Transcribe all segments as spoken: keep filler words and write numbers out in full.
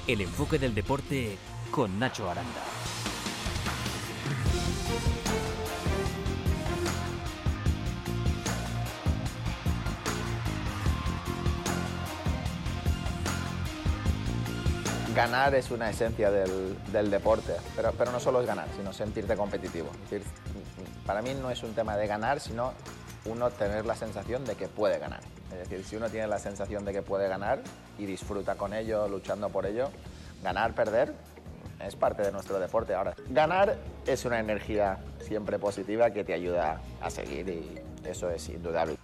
El enfoque del deporte con Nacho Aranda. Ganar es una esencia del, del deporte, pero, pero no solo es ganar, sino sentirte competitivo. Es decir, para mí no es un tema de ganar, sino uno tener la sensación de que puede ganar. Es decir, si uno tiene la sensación de que puede ganar y disfruta con ello, luchando por ello, ganar, perder, es parte de nuestro deporte. Ahora, ganar es una energía siempre positiva que te ayuda a seguir y eso es indudable.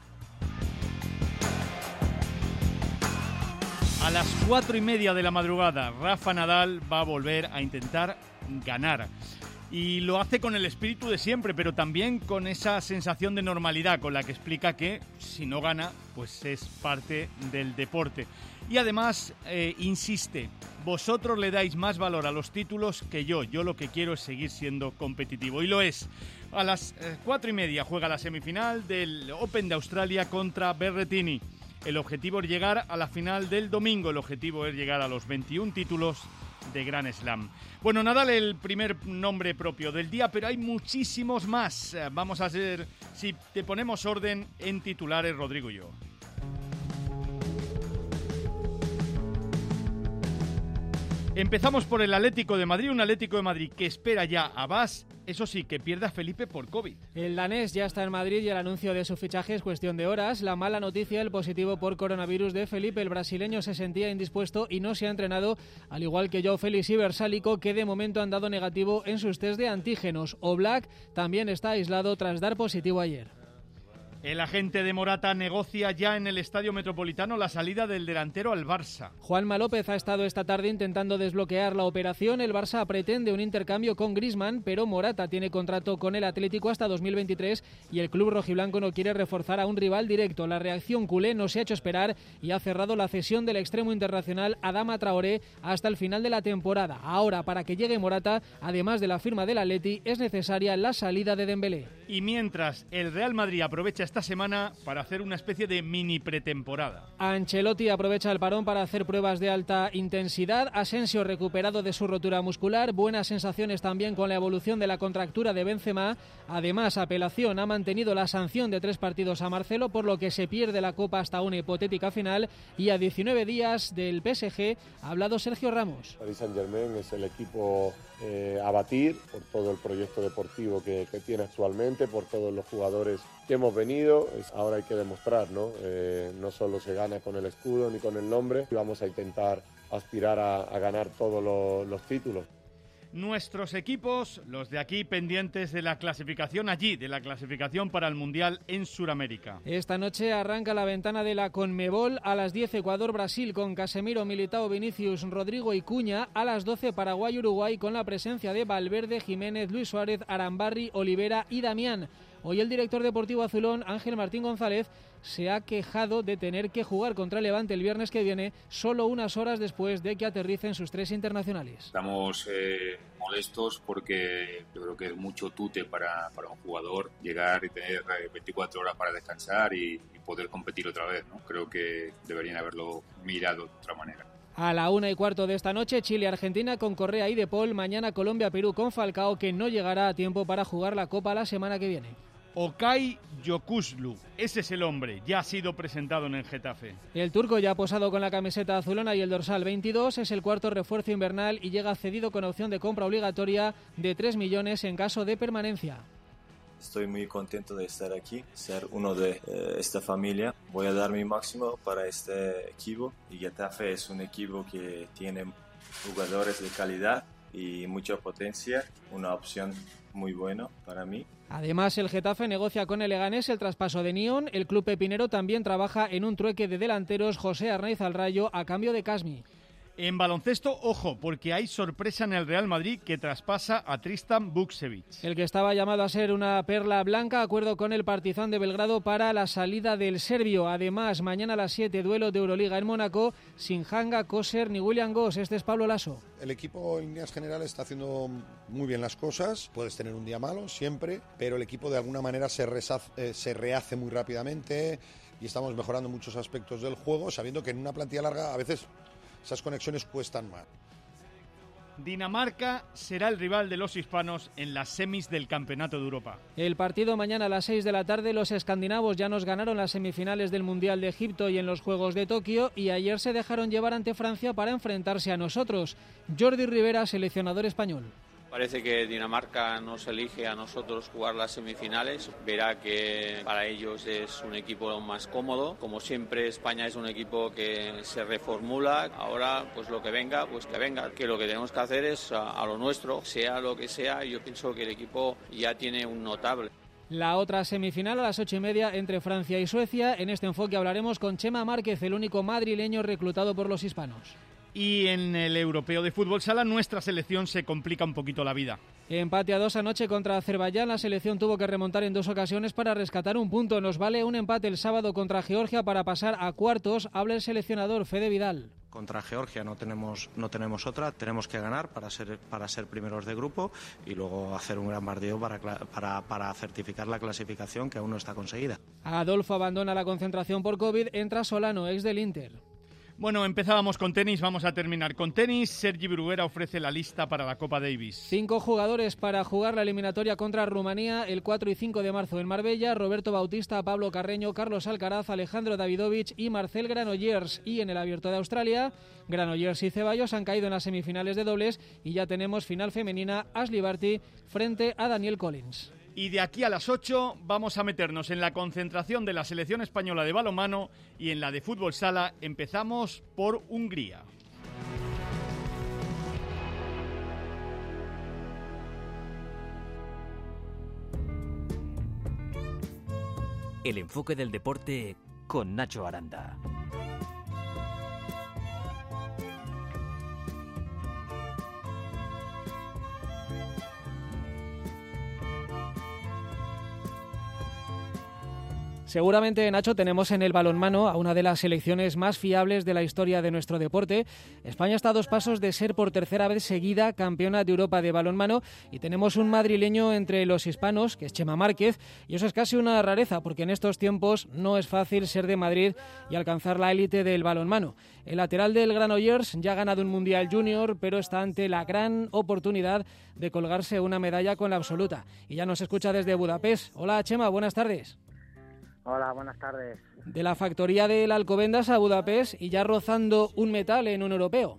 A las cuatro y media de la madrugada, Rafa Nadal va a volver a intentar ganar. Y lo hace con el espíritu de siempre, pero también con esa sensación de normalidad con la que explica que si no gana, pues es parte del deporte. Y además, eh, insiste, vosotros le dais más valor a los títulos que yo. Yo lo que quiero es seguir siendo competitivo. Y lo es. A las eh, cuatro y media juega la semifinal del Open de Australia contra Berrettini. El objetivo es llegar a la final del domingo. El objetivo es llegar a los veintiún títulos de Grand Slam. Bueno, Nadal el primer nombre propio del día, pero hay muchísimos más. Vamos a hacer, si te ponemos orden en titulares, Rodrigo y yo. Empezamos por el Atlético de Madrid, un Atlético de Madrid que espera ya a Bas, eso sí, que pierda a Felipe por COVID. El danés ya está en Madrid y el anuncio de su fichaje es cuestión de horas. La mala noticia, el positivo por coronavirus de Felipe. El brasileño se sentía indispuesto y no se ha entrenado, al igual que Joao Félix y Versálico, que de momento han dado negativo en sus test de antígenos. Oblak también está aislado tras dar positivo ayer. El agente de Morata negocia ya en el Estadio Metropolitano la salida del delantero al Barça. Juanma López ha estado esta tarde intentando desbloquear la operación. El Barça pretende un intercambio con Griezmann, pero Morata tiene contrato con el Atlético hasta dos mil veintitrés y el club rojiblanco no quiere reforzar a un rival directo. La reacción culé no se ha hecho esperar y ha cerrado la cesión del extremo internacional Adama Traoré hasta el final de la temporada. Ahora, para que llegue Morata, además de la firma del Atleti, es necesaria la salida de Dembélé. Y mientras el Real Madrid aprovecha esta semana para hacer una especie de mini pretemporada. Ancelotti aprovecha el parón para hacer pruebas de alta intensidad. Asensio recuperado de su rotura muscular. Buenas sensaciones también con la evolución de la contractura de Benzema. Además, apelación ha mantenido la sanción de tres partidos a Marcelo, por lo que se pierde la Copa hasta una hipotética final. Y a diecinueve días del P S G ha hablado Sergio Ramos. Paris Saint-Germain es el equipo eh, a batir por todo el proyecto deportivo que, que tiene actualmente, por todos los jugadores que hemos venido. Ahora hay que demostrar, ¿no? Eh, no solo se gana con el escudo ni con el nombre, vamos a intentar aspirar a, a ganar todos los, los títulos. Nuestros equipos, los de aquí, pendientes de la clasificación allí, de la clasificación para el Mundial en Sudamérica. Esta noche arranca la ventana de la Conmebol. A las diez Ecuador-Brasil con Casemiro, Militao, Vinicius, Rodrigo y Cuña. A las doce Paraguay-Uruguay con la presencia de Valverde, Jiménez, Luis Suárez, Arambarri, Olivera y Damián. Hoy el director deportivo azulón, Ángel Martín González, se ha quejado de tener que jugar contra el Levante el viernes que viene, solo unas horas después de que aterricen sus tres internacionales. Estamos eh, molestos porque yo creo que es mucho tute para, para un jugador llegar y tener veinticuatro horas para descansar y, y poder competir otra vez, ¿no? Creo que deberían haberlo mirado de otra manera. A la una y cuarto de esta noche, Chile-Argentina con Correa y De Paul. Mañana Colombia-Perú con Falcao, que no llegará a tiempo para jugar la Copa la semana que viene. Okay Yokuslu, ese es el hombre, ya ha sido presentado en el Getafe. El turco ya ha posado con la camiseta azulona y el dorsal veintidós, es el cuarto refuerzo invernal y llega cedido con opción de compra obligatoria de tres millones en caso de permanencia. Estoy muy contento de estar aquí, ser uno de eh, esta familia. Voy a dar mi máximo para este equipo y Getafe es un equipo que tiene jugadores de calidad y mucha potencia, una opción muy buena para mí. Además, el Getafe negocia con el Leganés el traspaso de Nión. El club pepinero también trabaja en un trueque de delanteros, José Arnaiz al Rayo a cambio de Casmi. En baloncesto, ojo, porque hay sorpresa en el Real Madrid que traspasa a Tristan Vukcevic. El que estaba llamado a ser una perla blanca, acuerdo con el Partizan de Belgrado para la salida del serbio. Además, mañana a las siete, duelo de Euroliga en Mónaco, sin Hanga, Koser ni William Goss. Este es Pablo Lasso. El equipo en líneas generales está haciendo muy bien las cosas. Puedes tener un día malo, siempre, pero el equipo de alguna manera se, resaz, eh, se rehace muy rápidamente y estamos mejorando muchos aspectos del juego, sabiendo que en una plantilla larga a veces esas conexiones cuestan más. Dinamarca será el rival de los hispanos en las semis del Campeonato de Europa. El partido mañana a las seis de la tarde. Los escandinavos ya nos ganaron las semifinales del Mundial de Egipto y en los Juegos de Tokio, y ayer se dejaron llevar ante Francia para enfrentarse a nosotros. Jordi Rivera, seleccionador español. Parece que Dinamarca nos elige a nosotros jugar las semifinales. Verá que para ellos es un equipo más cómodo. Como siempre, España es un equipo que se reformula. Ahora, pues lo que venga, pues que venga. Que lo que tenemos que hacer es a, a lo nuestro, sea lo que sea. Yo pienso que el equipo ya tiene un notable. La otra semifinal a las ocho y media entre Francia y Suecia. En este enfoque hablaremos con Chema Márquez, el único madrileño reclutado por los hispanos. Y en el europeo de fútbol sala, nuestra selección se complica un poquito la vida. Empate a dos anoche contra Azerbaiyán. La selección tuvo que remontar en dos ocasiones para rescatar un punto. Nos vale un empate el sábado contra Georgia para pasar a cuartos. Habla el seleccionador Fede Vidal. Contra Georgia no tenemos no tenemos otra, tenemos que ganar para ser para ser primeros de grupo y luego hacer un gran partido para, para, para certificar la clasificación, que aún no está conseguida. Adolfo abandona la concentración por COVID. Entra Solano, ex del Inter. Bueno, empezábamos con tenis, vamos a terminar con tenis. Sergi Bruguera ofrece la lista para la Copa Davis. Cinco jugadores para jugar la eliminatoria contra Rumanía el cuatro y cinco de marzo en Marbella: Roberto Bautista, Pablo Carreño, Carlos Alcaraz, Alejandro Davidovich y Marcel Granollers. Y en el Abierto de Australia, Granollers y Ceballos han caído en las semifinales de dobles y ya tenemos final femenina: Ashley Barty frente a Danielle Collins. Y de aquí a las ocho vamos a meternos en la concentración de la selección española de balonmano y en la de fútbol sala. Empezamos por Hungría. El enfoque del deporte con Nacho Aranda. Seguramente, Nacho, tenemos en el balonmano a una de las selecciones más fiables de la historia de nuestro deporte. España está a dos pasos de ser por tercera vez seguida campeona de Europa de balonmano y tenemos un madrileño entre los hispanos, que es Chema Márquez, y eso es casi una rareza porque en estos tiempos no es fácil ser de Madrid y alcanzar la élite del balonmano. El lateral del Granollers ya ha ganado un Mundial Junior, pero está ante la gran oportunidad de colgarse una medalla con la absoluta. Y ya nos escucha desde Budapest. Hola, Chema, buenas tardes. Hola, buenas tardes. De la factoría del Alcobendas a Budapest y ya rozando un metal en un europeo.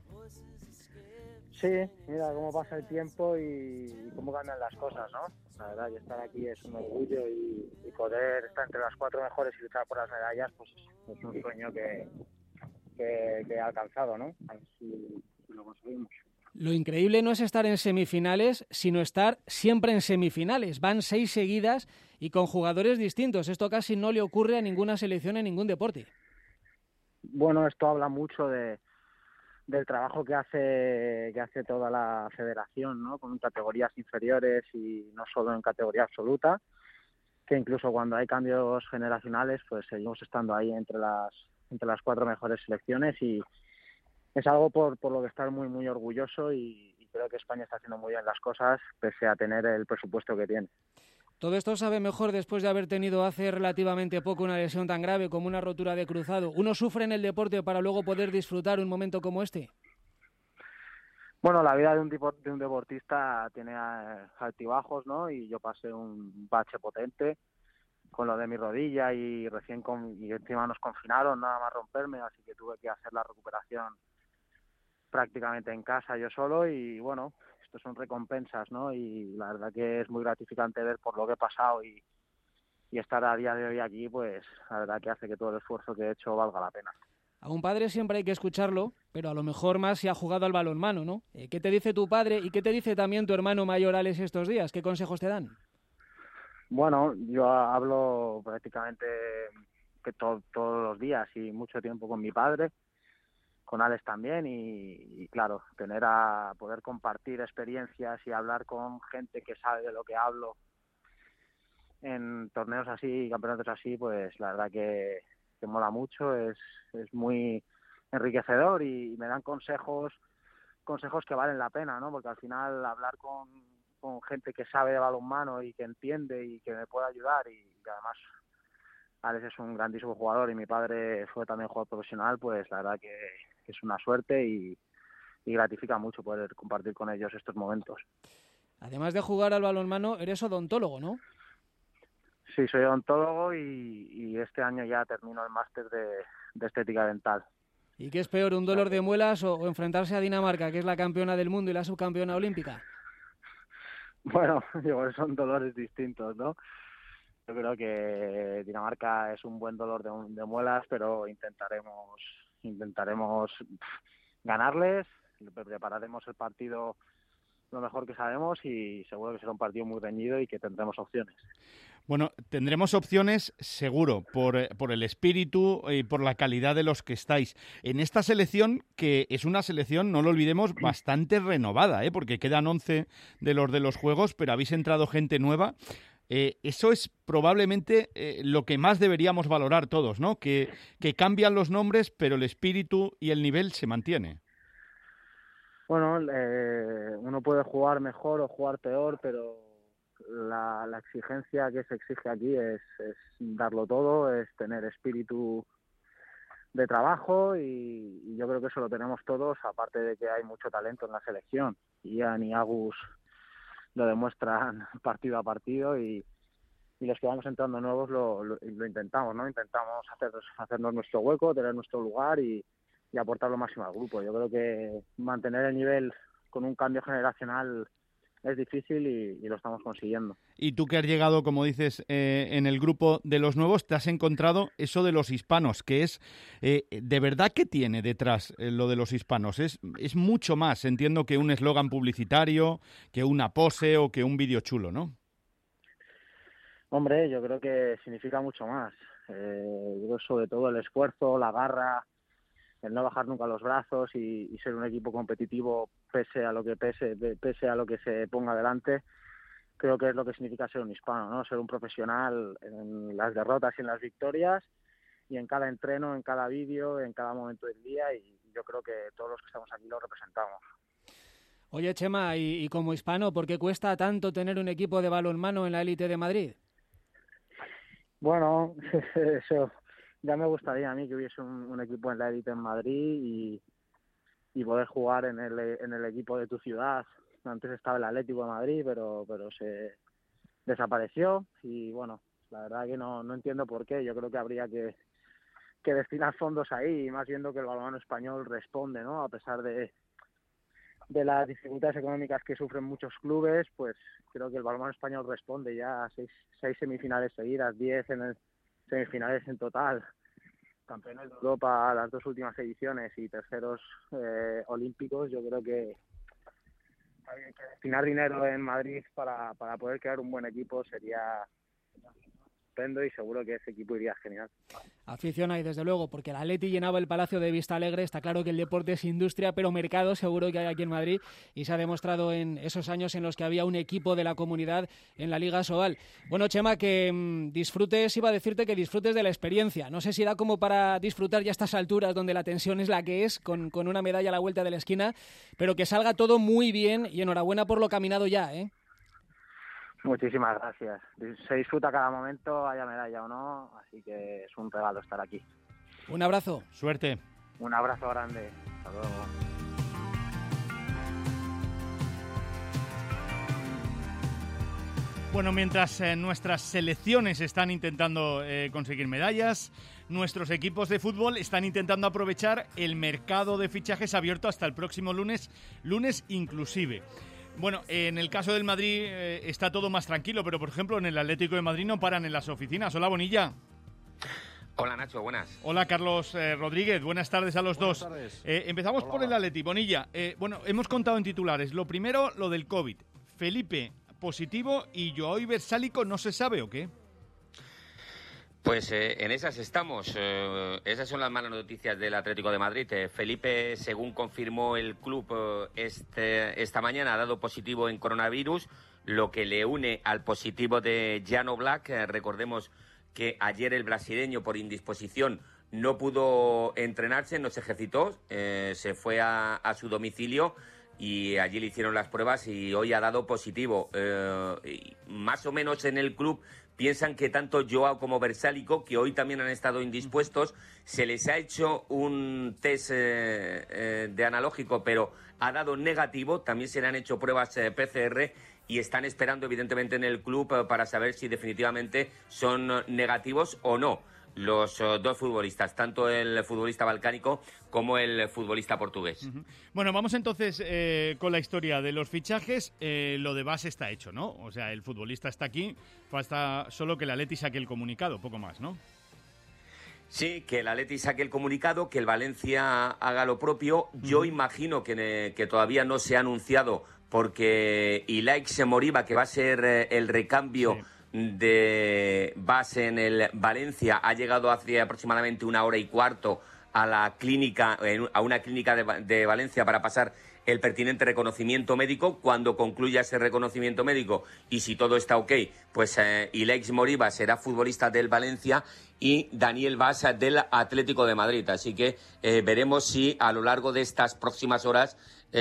Sí, mira cómo pasa el tiempo y, y cómo cambian las cosas, ¿no? La verdad, y estar aquí es un orgullo y, y poder estar entre las cuatro mejores y luchar por las medallas, pues es un sueño que, que, que he alcanzado, ¿no? A ver si, si lo conseguimos. Lo increíble no es estar en semifinales, sino estar siempre en semifinales. Van seis seguidas y con jugadores distintos. Esto casi no le ocurre a ninguna selección en ningún deporte. Bueno, esto habla mucho de, del trabajo que hace que hace toda la federación, ¿no? Con categorías inferiores y no solo en categoría absoluta, que incluso cuando hay cambios generacionales, pues seguimos estando ahí entre las entre las cuatro mejores selecciones y es algo por, por lo que estar muy, muy orgulloso y, y creo que España está haciendo muy bien las cosas pese a tener el presupuesto que tiene. Todo esto sabe mejor después de haber tenido hace relativamente poco una lesión tan grave como una rotura de cruzado. ¿Uno sufre en el deporte para luego poder disfrutar un momento como este? Bueno, la vida de un, tipo, de un deportista tiene altibajos, ¿no? Y yo pasé un bache potente con lo de mi rodilla y recién con, y encima nos confinaron, nada más romperme, así que tuve que hacer la recuperación prácticamente en casa yo solo y bueno, esto son recompensas, ¿no? Y la verdad que es muy gratificante ver por lo que he pasado y, y estar a día de hoy aquí, pues la verdad que hace que todo el esfuerzo que he hecho valga la pena. A un padre siempre hay que escucharlo, pero a lo mejor más si ha jugado al balonmano, ¿no? ¿Qué te dice tu padre y qué te dice también tu hermano mayor Alex estos días? ¿Qué consejos te dan? Bueno, yo hablo prácticamente que to- todos los días y mucho tiempo con mi padre, con Alex también y, y claro, tener a poder compartir experiencias y hablar con gente que sabe de lo que hablo en torneos así, campeonatos así, pues la verdad que, que mola mucho, es, es muy enriquecedor y me dan consejos consejos que valen la pena, ¿no? Porque al final hablar con, con gente que sabe de balonmano y que entiende y que me puede ayudar y, y además Alex es un grandísimo jugador y mi padre fue también jugador profesional, pues la verdad que, que es una suerte y, y gratifica mucho poder compartir con ellos estos momentos. Además de jugar al balonmano, eres odontólogo, ¿no? Sí, soy odontólogo y, y este año ya termino el máster de, de estética dental. ¿Y qué es peor, un dolor de muelas o, o enfrentarse a Dinamarca, que es la campeona del mundo y la subcampeona olímpica? Bueno, digo, son dolores distintos, ¿no? Yo creo que Dinamarca es un buen dolor de, de muelas, pero intentaremos intentaremos ganarles, prepararemos el partido lo mejor que sabemos y seguro que será un partido muy reñido y que tendremos opciones. Bueno, tendremos opciones seguro por, por el espíritu y por la calidad de los que estáis. En esta selección, que es una selección, no lo olvidemos, bastante renovada, ¿eh? Porque quedan once de los de los Juegos, pero habéis entrado gente nueva. Eh, eso es probablemente eh, lo que más deberíamos valorar todos, ¿no? Que, que cambian los nombres, pero el espíritu y el nivel se mantiene. Bueno, eh, uno puede jugar mejor o jugar peor, pero la, la exigencia que se exige aquí es, es darlo todo, es tener espíritu de trabajo y, y yo creo que eso lo tenemos todos, aparte de que hay mucho talento en la selección. Ian y Agus lo demuestran partido a partido y, y los que vamos entrando nuevos lo, lo, lo intentamos, ¿no? Intentamos hacer, hacernos nuestro hueco, tener nuestro lugar y, y aportar lo máximo al grupo. Yo creo que mantener el nivel con un cambio generacional es difícil y, y lo estamos consiguiendo. Y tú que has llegado, como dices, eh, en el grupo de los nuevos, te has encontrado eso de los hispanos, que es, eh, ¿de verdad qué tiene detrás eh, lo de los hispanos? Es, es mucho más, entiendo, que un eslogan publicitario, que una pose o que un vídeo chulo, ¿no? Hombre, yo creo que significa mucho más. Eh, yo creo sobre todo el esfuerzo, la garra, el no bajar nunca los brazos y, y ser un equipo competitivo pese a lo que pese, pese a lo que se ponga delante, creo que es lo que significa ser un hispano, ¿no? Ser un profesional en las derrotas y en las victorias y en cada entreno, en cada vídeo, en cada momento del día y yo creo que todos los que estamos aquí lo representamos. Oye, Chema, y, y como hispano, ¿por qué cuesta tanto tener un equipo de balonmano en la élite de Madrid? Bueno, eso... Ya me gustaría a mí que hubiese un, un equipo en la élite en Madrid y, y poder jugar en el, en el equipo de tu ciudad. Antes estaba el Atlético de Madrid, pero pero se desapareció y bueno, la verdad que no, no entiendo por qué. Yo creo que habría que, que destinar fondos ahí, y más viendo que el balonmano español responde, ¿no? A pesar de, de las dificultades económicas que sufren muchos clubes, pues creo que el balonmano español responde ya a seis, seis semifinales seguidas, diez en el semifinales en total, campeones de Europa las dos últimas ediciones y terceros eh, olímpicos. Yo creo que hay que destinar dinero en Madrid para, para poder crear un buen equipo sería estupendo y seguro que ese equipo iría genial. Afición hay, desde luego, porque el Atleti llenaba el Palacio de Vista Alegre. Está claro que el deporte es industria, pero mercado seguro que hay aquí en Madrid y se ha demostrado en esos años en los que había un equipo de la comunidad en la Liga Asobal. Bueno, Chema, que mmm, disfrutes, iba a decirte que disfrutes de la experiencia. No sé si da como para disfrutar ya a estas alturas donde la tensión es la que es, con, con una medalla a la vuelta de la esquina, pero que salga todo muy bien y enhorabuena por lo caminado ya, ¿eh? Muchísimas gracias. Se disfruta cada momento, haya medalla o no, así que es un regalo estar aquí. Un abrazo. Suerte. Un abrazo grande. Hasta luego. Bueno, mientras eh, nuestras selecciones están intentando eh, conseguir medallas, nuestros equipos de fútbol están intentando aprovechar el mercado de fichajes abierto hasta el próximo lunes, lunes inclusive. Bueno, en el caso del Madrid eh, está todo más tranquilo, pero por ejemplo en el Atlético de Madrid no paran en las oficinas. Hola, Bonilla. Hola, Nacho, buenas. Hola, Carlos eh, Rodríguez, buenas tardes a los buenas dos. Tardes. Eh, empezamos Hola. por el Atleti. Bonilla, eh, bueno, hemos contado en titulares. Lo primero, lo del COVID. Felipe positivo y Joao Versálico no se sabe, ¿o qué? Pues eh, en esas estamos. Eh, esas son las malas noticias del Atlético de Madrid. Eh, Felipe, según confirmó el club eh, este, esta mañana, ha dado positivo en coronavirus, lo que le une al positivo de Jan Oblak. Eh, recordemos que ayer el brasileño, por indisposición, no pudo entrenarse, no se ejercitó, eh, se fue a, a su domicilio y allí le hicieron las pruebas y hoy ha dado positivo. Eh, más o menos en el club piensan que tanto Joao como Versálico, que hoy también han estado indispuestos, se les ha hecho un test eh, eh, de analógico, pero ha dado negativo. También se le han hecho pruebas eh, P C R y están esperando evidentemente en el club eh, para saber si definitivamente son negativos o no los uh, dos futbolistas, tanto el futbolista balcánico como el futbolista portugués. Uh-huh. Bueno, vamos entonces eh, con la historia de los fichajes. Eh, lo de Bas está hecho, ¿no? O sea, el futbolista está aquí, falta solo que el Atleti saque el comunicado, poco más, ¿no? Sí, que el Atleti saque el comunicado, que el Valencia haga lo propio. Uh-huh. Yo imagino que, que todavía no se ha anunciado porque Ilaix Moriba, que va a ser eh, el recambio... Sí. de base en el Valencia, ha llegado hace aproximadamente una hora y cuarto a la clínica, a una clínica de, de Valencia para pasar el pertinente reconocimiento médico. Cuando concluya ese reconocimiento médico y si todo está ok, pues eh, Ilaix Moriba será futbolista del Valencia y Daniel Bas del Atlético de Madrid. Así que eh, veremos si a lo largo de estas próximas horas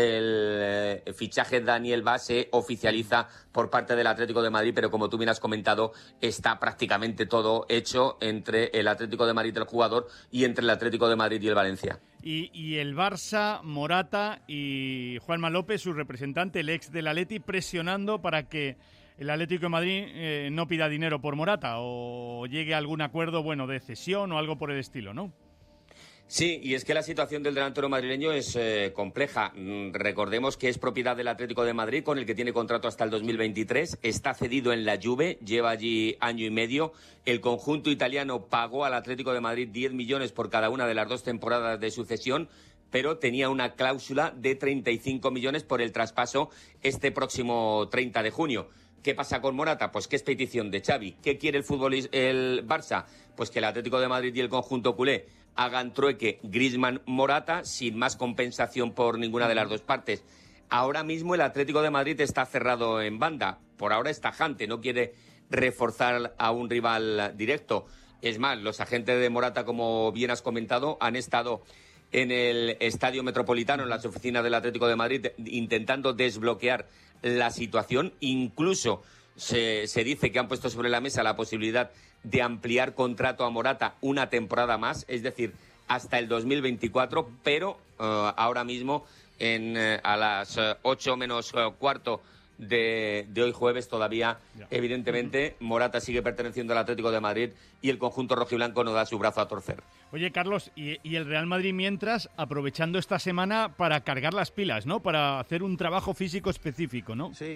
el eh, fichaje de Daniel Bas se oficializa por parte del Atlético de Madrid, pero como tú bien has comentado, está prácticamente todo hecho entre el Atlético de Madrid, el jugador, y entre el Atlético de Madrid y el Valencia. Y, y el Barça, Morata y Juanma López, su representante, el ex del Atleti, presionando para que el Atlético de Madrid eh, no pida dinero por Morata o llegue a algún acuerdo, bueno, de cesión o algo por el estilo, ¿no? Sí, y es que la situación del delantero madrileño es eh, compleja. Recordemos que es propiedad del Atlético de Madrid, con el que tiene contrato hasta el dos mil veintitrés. Está cedido en la Juve, lleva allí año y medio. El conjunto italiano pagó al Atlético de Madrid diez millones por cada una de las dos temporadas de su cesión, pero tenía una cláusula de treinta y cinco millones por el traspaso este próximo treinta de junio. ¿Qué pasa con Morata? Pues que es petición de Xavi. ¿Qué quiere el futbolista, el Barça? Pues que el Atlético de Madrid y el conjunto culé hagan trueque Griezmann-Morata sin más compensación por ninguna de las dos partes. Ahora mismo el Atlético de Madrid está cerrado en banda. Por ahora es tajante, no quiere reforzar a un rival directo. Es más, los agentes de Morata, como bien has comentado, han estado en el Estadio Metropolitano, en las oficinas del Atlético de Madrid, intentando desbloquear la situación. Incluso se, se dice que han puesto sobre la mesa la posibilidad de ampliar contrato a Morata una temporada más, es decir, hasta el dos mil veinticuatro, pero uh, ahora mismo en, uh, a las uh, ocho menos uh, cuarto de, de hoy jueves todavía, ya. evidentemente, Morata sigue perteneciendo al Atlético de Madrid y el conjunto rojiblanco no da su brazo a torcer. Oye, Carlos, y, y el Real Madrid mientras, aprovechando esta semana para cargar las pilas, ¿no? Para hacer un trabajo físico específico, ¿no? Sí.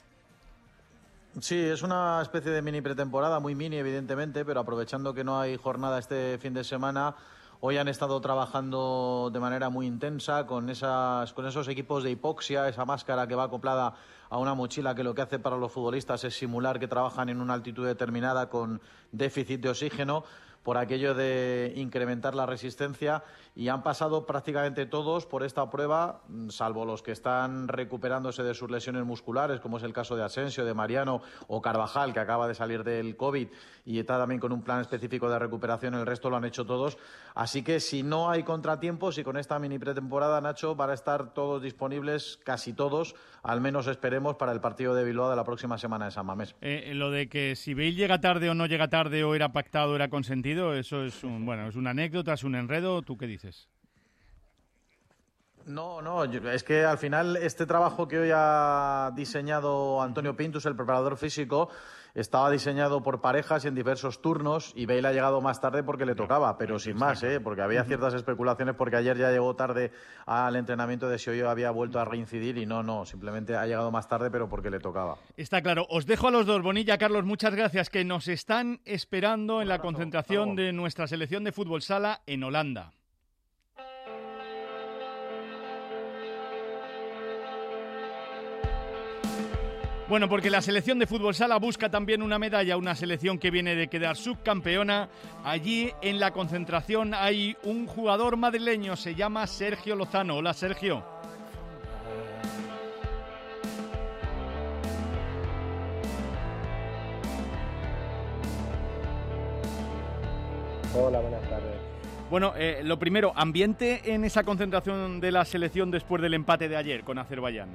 Sí, es una especie de mini pretemporada, muy mini evidentemente, pero aprovechando que no hay jornada este fin de semana, hoy han estado trabajando de manera muy intensa con esas, con esos equipos de hipoxia, esa máscara que va acoplada a una mochila que lo que hace para los futbolistas es simular que trabajan en una altitud determinada con déficit de oxígeno, por aquello de incrementar la resistencia, y han pasado prácticamente todos por esta prueba, salvo los que están recuperándose de sus lesiones musculares, como es el caso de Asensio, de Mariano o Carvajal, que acaba de salir del COVID y está también con un plan específico de recuperación. El resto lo han hecho todos. Así que si no hay contratiempos y con esta mini pretemporada, Nacho, van a estar todos disponibles, casi todos, al menos esperemos, para el partido de Bilbao de la próxima semana de San Mamés. Eh, lo de que si Bale llega tarde o no llega tarde, o era pactado o era consentido, eso es un, bueno, es una anécdota, es un enredo. ¿Tú qué dices? No, no, es que al final este trabajo que hoy ha diseñado Antonio Pintus, el preparador físico, estaba diseñado por parejas y en diversos turnos, y Bale ha llegado más tarde porque le tocaba, pero sin más, ¿eh? Porque había ciertas especulaciones, porque ayer ya llegó tarde al entrenamiento de si hoy había vuelto a reincidir, y no, no, simplemente ha llegado más tarde, pero porque le tocaba. Está claro. Os dejo a los dos. Bonilla, Carlos, muchas gracias, que nos están esperando en la concentración de nuestra selección de fútbol sala en Holanda. Bueno, porque la selección de fútbol sala busca también una medalla, una selección que viene de quedar subcampeona. Allí en la concentración hay un jugador madrileño, se llama Sergio Lozano. Hola, Sergio. Hola, buenas tardes. Bueno, eh, lo primero, ambiente en esa concentración de la selección después del empate de ayer con Azerbaiyán.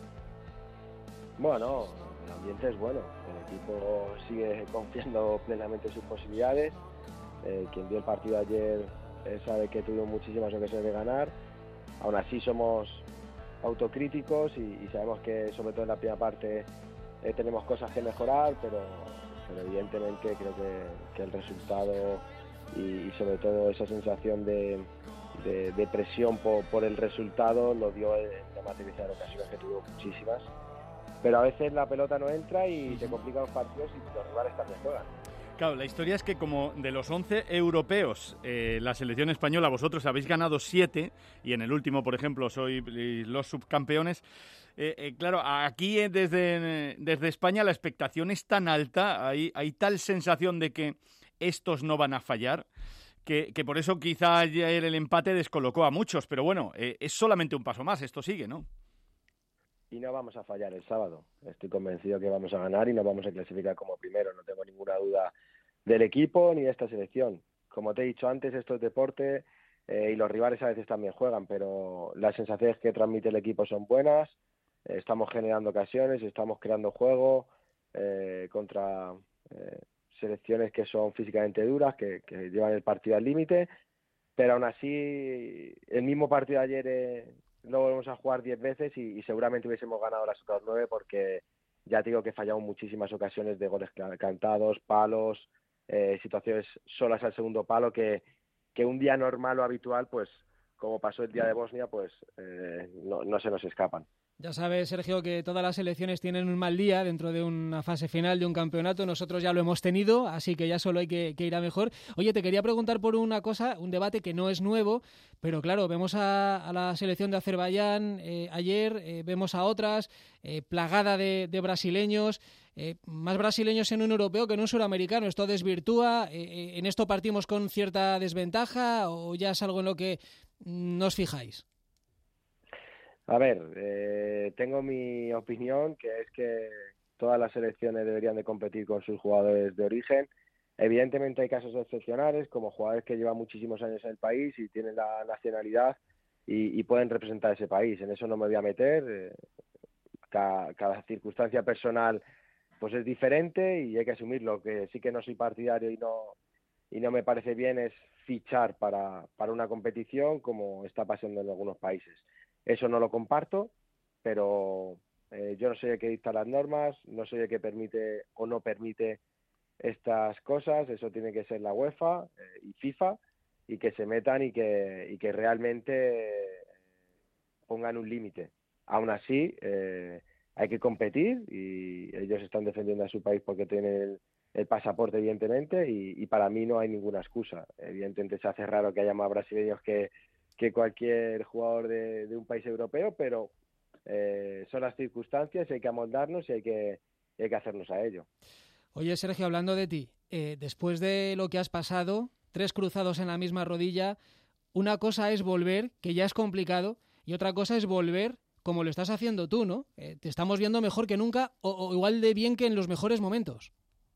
Bueno, el ambiente es bueno. El equipo sigue confiando plenamente en sus posibilidades. Eh, quien vio el partido ayer eh, sabe que tuvimos muchísimas ocasiones de ganar. Aún así somos autocríticos y, y sabemos que sobre todo en la primera parte eh, tenemos cosas que mejorar, pero, pero evidentemente creo que, que el resultado y, y sobre todo esa sensación de, de, de presión por, por el resultado lo dio en la materializar ocasiones que tuvimos muchísimas. Pero a veces la pelota no entra y te complican los partidos y los rivales también juegan. Claro, la historia es que como de los once europeos, eh, la selección española, vosotros habéis ganado siete y en el último, por ejemplo, sois los subcampeones. Eh, eh, claro, aquí eh, desde, desde España la expectación es tan alta, hay, hay tal sensación de que estos no van a fallar, que, que por eso quizá ayer el empate descolocó a muchos. Pero bueno, eh, es solamente un paso más, esto sigue, ¿no? Y no vamos a fallar el sábado. Estoy convencido que vamos a ganar y nos vamos a clasificar como primero. No tengo ninguna duda del equipo ni de esta selección. Como te he dicho antes, esto es deporte eh, y los rivales a veces también juegan, pero las sensaciones que transmite el equipo son buenas. Eh, estamos generando ocasiones, estamos creando juego eh, contra eh, selecciones que son físicamente duras, que, que llevan el partido al límite, pero aún así el mismo partido de ayer eh, lo volvemos a jugar diez veces y, y seguramente hubiésemos ganado las otras nueve porque ya te digo que fallamos muchísimas ocasiones de goles cantados, palos, eh, situaciones solas al segundo palo que, que un día normal o habitual, pues como pasó el día de Bosnia, pues eh, no, no se nos escapan. Ya sabes, Sergio, que todas las selecciones tienen un mal día dentro de una fase final de un campeonato. Nosotros ya lo hemos tenido, así que ya solo hay que, que ir a mejor. Oye, te quería preguntar por una cosa, un debate que no es nuevo, pero claro, vemos a, a la selección de Azerbaiyán eh, ayer, eh, vemos a otras, eh, plagada de, de brasileños, eh, más brasileños en un europeo que en un suramericano. ¿Esto desvirtúa? Eh, ¿En esto partimos con cierta desventaja o ya es algo en lo que no os fijáis? A ver, eh, tengo mi opinión, que es que todas las selecciones deberían de competir con sus jugadores de origen. Evidentemente hay casos excepcionales, como jugadores que llevan muchísimos años en el país y tienen la nacionalidad y, y pueden representar ese país. En eso no me voy a meter. Eh, cada, cada circunstancia personal pues es diferente y hay que asumirlo. Que sí que no soy partidario y no y no me parece bien es fichar para, para una competición como está pasando en algunos países. Eso no lo comparto, pero eh, yo no soy el que dicta las normas, no soy el que permite o no permite estas cosas. Eso tiene que ser la UEFA eh, y FIFA, y que se metan y que, y que realmente eh, pongan un límite. Aún así, eh, hay que competir y ellos están defendiendo a su país porque tienen el, el pasaporte, evidentemente, y, y para mí no hay ninguna excusa. Evidentemente se hace raro que haya más brasileños que que cualquier jugador de, de un país europeo, pero eh, son las circunstancias y hay que amoldarnos y hay que, y hay que hacernos a ello. Oye, Sergio, hablando de ti, eh, después de lo que has pasado, tres cruzados en la misma rodilla, una cosa es volver, que ya es complicado, y otra cosa es volver como lo estás haciendo tú, ¿no? Eh, te estamos viendo mejor que nunca o, o igual de bien que en los mejores momentos.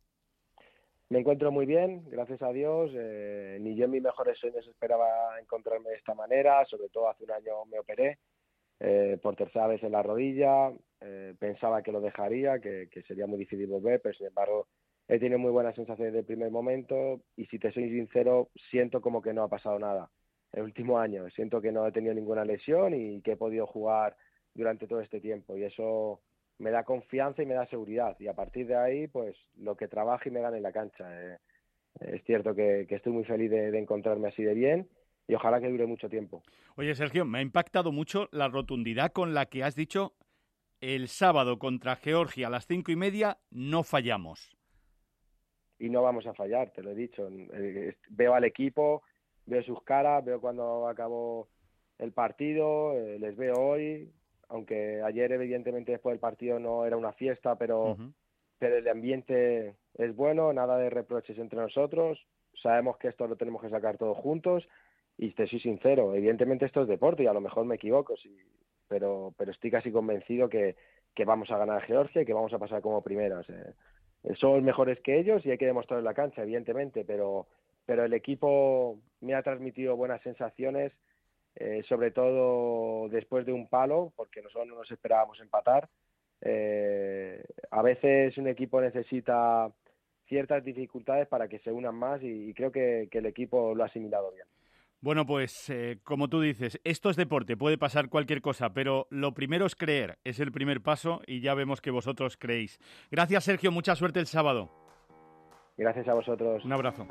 Me encuentro muy bien, gracias a Dios. Eh, ni yo en mis mejores sueños esperaba encontrarme de esta manera. Sobre todo hace un año me operé eh, por tercera vez en la rodilla. Eh, pensaba que lo dejaría, que, que sería muy difícil volver, pero sin embargo he tenido muy buenas sensaciones del primer momento y si te soy sincero, siento como que no ha pasado nada el último año. Siento que no he tenido ninguna lesión y que he podido jugar durante todo este tiempo y eso me da confianza y me da seguridad y a partir de ahí pues lo que trabaje y me gane en la cancha. Eh, es cierto que, que estoy muy feliz de, de encontrarme así de bien y ojalá que dure mucho tiempo. Oye, Sergio, me ha impactado mucho la rotundidad con la que has dicho el sábado contra Georgia a las cinco y media no fallamos. Y no vamos a fallar, te lo he dicho. Eh, veo al equipo, veo sus caras, veo cuando acabó el partido, eh, les veo hoy. Aunque ayer evidentemente después del partido no era una fiesta, pero, uh-huh. pero el ambiente es bueno, nada de reproches entre nosotros, sabemos que esto lo tenemos que sacar todos juntos y te soy sincero, evidentemente esto es deporte y a lo mejor me equivoco, sí, pero, pero estoy casi convencido que, que vamos a ganar a Georgia y que vamos a pasar como primeros. Eh, somos mejores que ellos y hay que demostrarlo en la cancha, evidentemente, pero, pero el equipo me ha transmitido buenas sensaciones, eh, sobre todo después de un palo, porque nosotros no nos esperábamos empatar. Eh, a veces un equipo necesita ciertas dificultades para que se unan más y, y creo que, que el equipo lo ha asimilado bien. Bueno, pues eh, como tú dices, esto es deporte, puede pasar cualquier cosa, pero lo primero es creer, es el primer paso y ya vemos que vosotros creéis. Gracias, Sergio, mucha suerte el sábado. Gracias a vosotros. Un abrazo.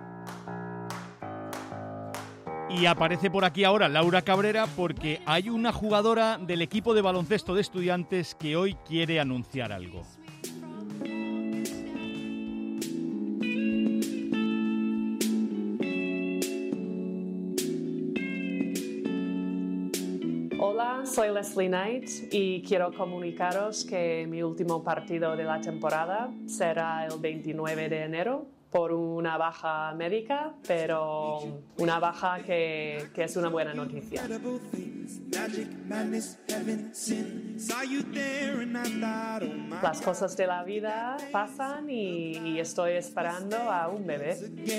Y aparece por aquí ahora Laura Cabrera porque hay una jugadora del equipo de baloncesto de Estudiantes que hoy quiere anunciar algo. Hola, soy Leslie Knight y quiero comunicaros que mi último partido de la temporada será el veintinueve de enero por una baja médica, pero una baja que, que es una buena noticia. Las cosas de la vida pasan y, y estoy esperando a un bebé.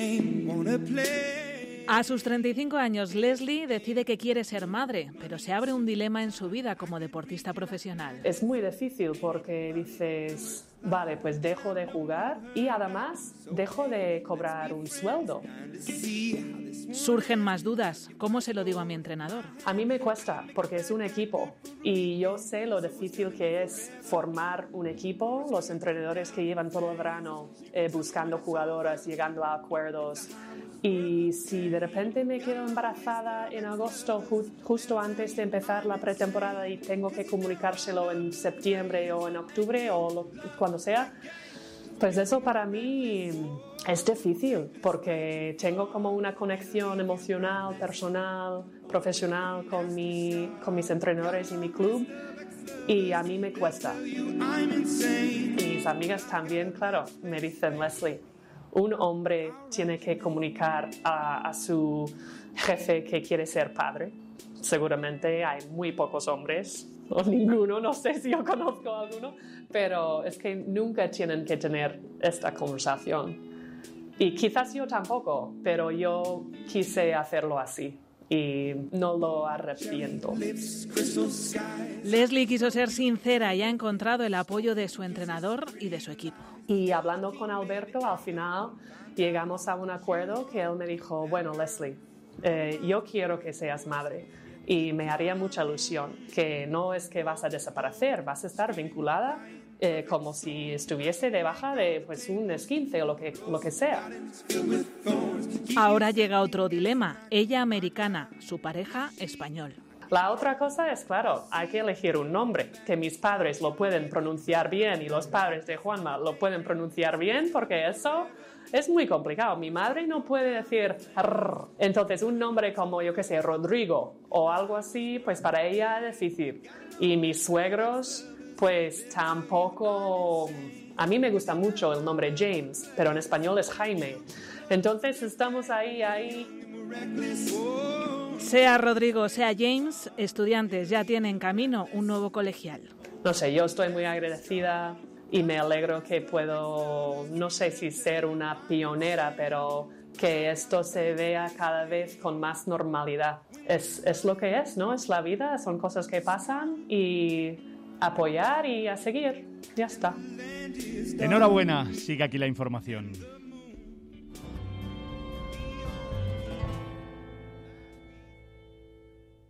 A sus treinta y cinco años, Leslie decide que quiere ser madre, pero se abre un dilema en su vida como deportista profesional. Es muy difícil porque dices, vale, pues dejo de jugar y además dejo de cobrar un sueldo. Surgen más dudas. ¿Cómo se lo digo a mi entrenador? A mí me cuesta porque es un equipo y yo sé lo difícil que es formar un equipo. Los entrenadores que llevan todo el verano eh, buscando jugadoras, llegando a acuerdos. Y si de repente me quedo embarazada en agosto, ju- justo antes de empezar la pretemporada y tengo que comunicárselo en septiembre o en octubre o lo, cuando sea, pues eso para mí es difícil porque tengo como una conexión emocional, personal, profesional con, mi, con mis entrenadores y mi club y a mí me cuesta. Mis amigas también, claro, me dicen, Leslie, un hombre tiene que comunicar a, a su jefe que quiere ser padre. Seguramente hay muy pocos hombres, o ninguno, no sé si yo conozco a alguno, pero es que nunca tienen que tener esta conversación. Y quizás yo tampoco, pero yo quise hacerlo así y no lo arrepiento. Leslie quiso ser sincera y ha encontrado el apoyo de su entrenador y de su equipo. Y hablando con Alberto, al final llegamos a un acuerdo que él me dijo, bueno, Leslie, eh, yo quiero que seas madre y me haría mucha ilusión, que no es que vas a desaparecer, vas a estar vinculada eh, como si estuviese de baja de pues, un esguince o lo que, lo que sea. Ahora llega otro dilema, ella americana, su pareja español. La otra cosa es, claro, hay que elegir un nombre, que mis padres lo pueden pronunciar bien y los padres de Juanma lo pueden pronunciar bien, porque eso es muy complicado. Mi madre no puede decir rrr. Entonces un nombre como, yo qué sé, Rodrigo o algo así, pues para ella es difícil. Y mis suegros, pues tampoco... A mí me gusta mucho el nombre James, pero en español es Jaime. Entonces estamos ahí, ahí... Sea Rodrigo, sea James, Estudiantes ya tiene en camino un nuevo colegial. No sé, yo estoy muy agradecida y me alegro que puedo, no sé si ser una pionera, pero que esto se vea cada vez con más normalidad. Es, es lo que es, ¿no? Es la vida, son cosas que pasan y apoyar y a seguir. Ya está. Enhorabuena, sigue aquí la información.